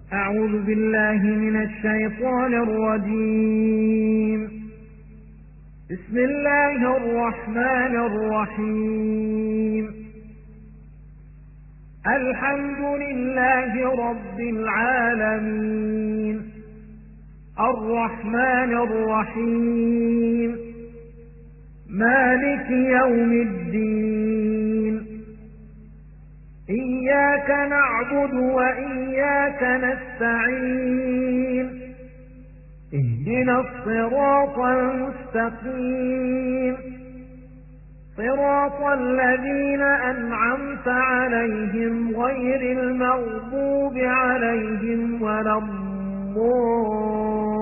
أعوذ بالله من الشيطان الرجيم. بسم الله الرحمن الرحيم. الحمد لله رب العالمين، الرحمن الرحيم، مالك يوم الدين. إياك نعبد وإياك نستعين، اهدنا الصراط المستقيم، صراط الذين أنعمت عليهم غير المغضوب عليهم ولا الضالين.